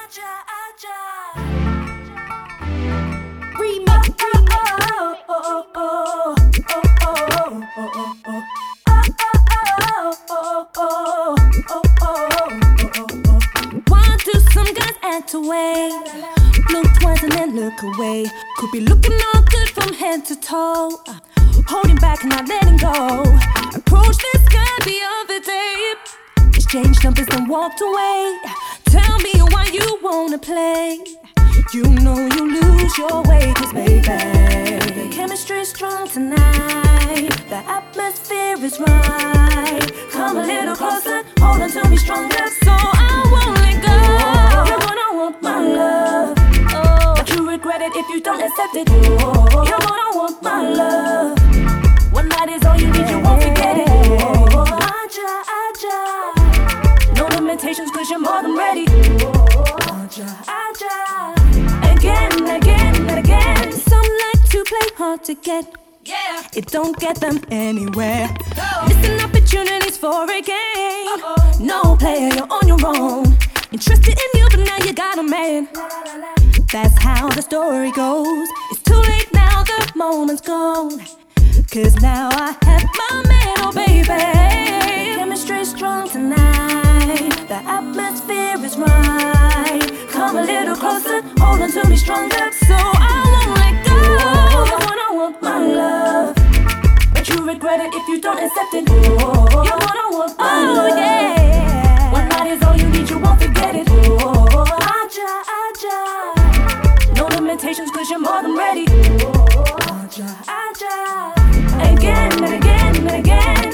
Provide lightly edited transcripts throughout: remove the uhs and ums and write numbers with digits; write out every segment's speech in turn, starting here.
Why do some guys act away? Look twice and then look away. Could be looking all good from head to toe, holding back and not letting go. Approached this guy the other day, exchanged numbers and walked away. Tell me why you wanna play. You know you lose your way, 'cause baby, the chemistry's strong tonight. The atmosphere is right. Come a little closer, hold on to me stronger, so I won't let go. You're gonna want my love, but you regret it if you don't accept it. You're gonna want my love. One night is all you need, you won't forget it. Aja, no limitations, 'cause you're more than ready. Aja, again and again. Some like to play hard to get. It don't get them anywhere. Missing opportunities for a game. No player, you're on your own. Interested in you, but now you got a man. That's how the story goes. It's too late now, the moment's gone. 'Cause now I have my man, oh baby. Chemistry's strong tonight. The atmosphere is right. Come a little closer, hold on to me stronger, so I won't let go. You're gonna want my love, but you regret it if you don't accept it. You're gonna want my love, yeah. One night is all you need, you won't forget it. Aja, no limitations, 'cause you're more than ready. Aja, again and again and again.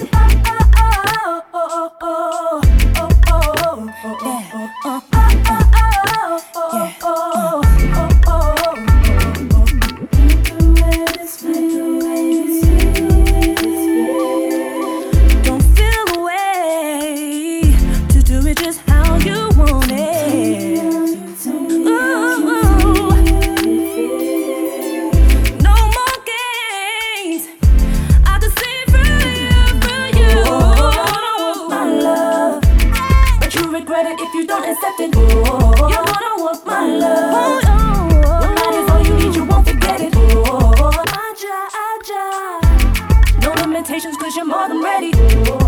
Don't feel a way to do it just how you want it. No more games. I can see through you. My love, but you regret it if you don't accept it. You're gonna want my love. One night is all you need, you won't forget it. Aja, no limitations, 'cause you're more than ready.